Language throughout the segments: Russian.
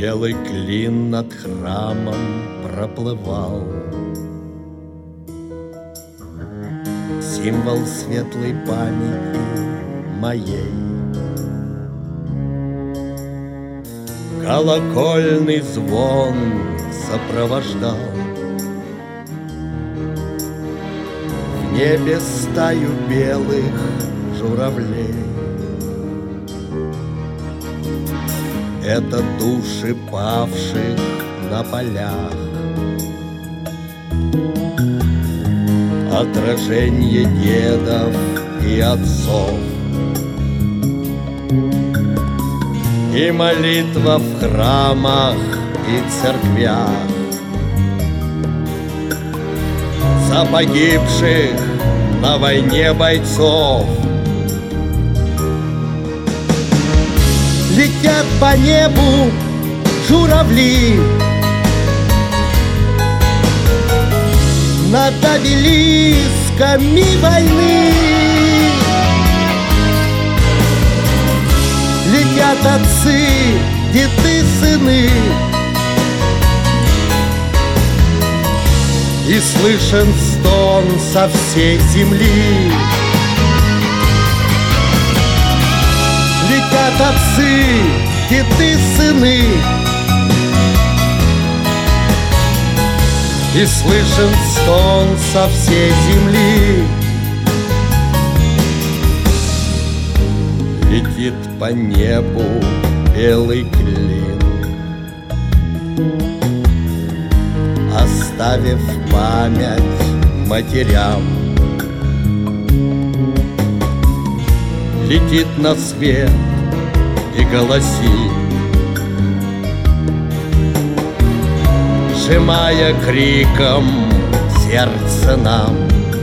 Белый клин над храмом проплывал, символ светлой памяти моей. Колокольный звон сопровождал в небе стаю белых журавлей. Это души павших на полях, отражение дедов и отцов, и молитва в храмах и церквях за погибших на войне бойцов. Летят по небу журавли над обелисками войны. Летят отцы, деды, сыны, и слышен стон со всей земли. Летят отцы, деды, сыны, и слышен стон со всей земли. Летит по небу белый клин, оставив память матерям. Летит на свет и голосит, сжимая криком сердце нам.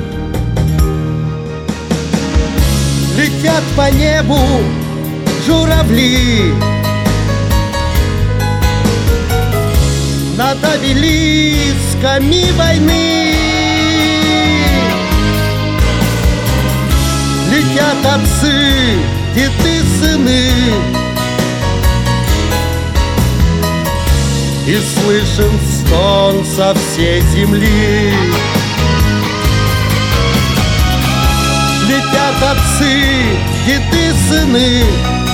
Летят по небу журавли над обелисками войны. Летят отцы, деды, сыны, и слышен стон со всей земли. Летят отцы, деды, сыны,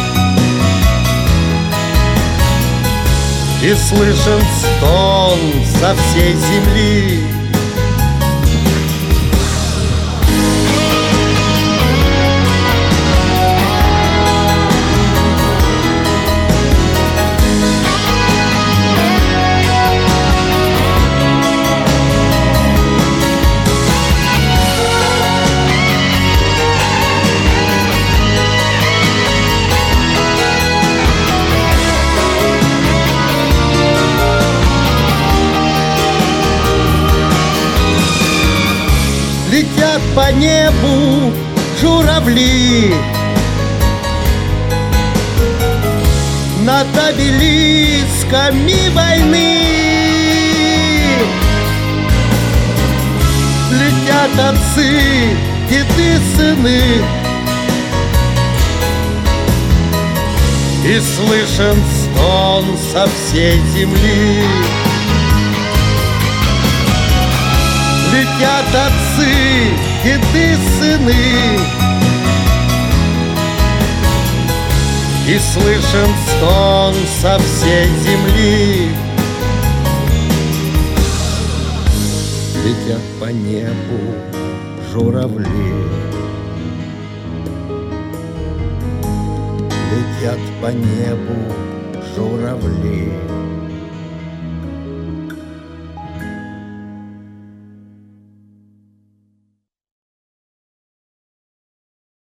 и слышен стон со всей земли. Летят по небу журавли над обелисками войны. Летят отцы, деды, сыны, и слышен стон со всей земли. Летят отцы, деды, сыны, и слышен стон со всей земли. Летят по небу журавли, летят по небу журавли.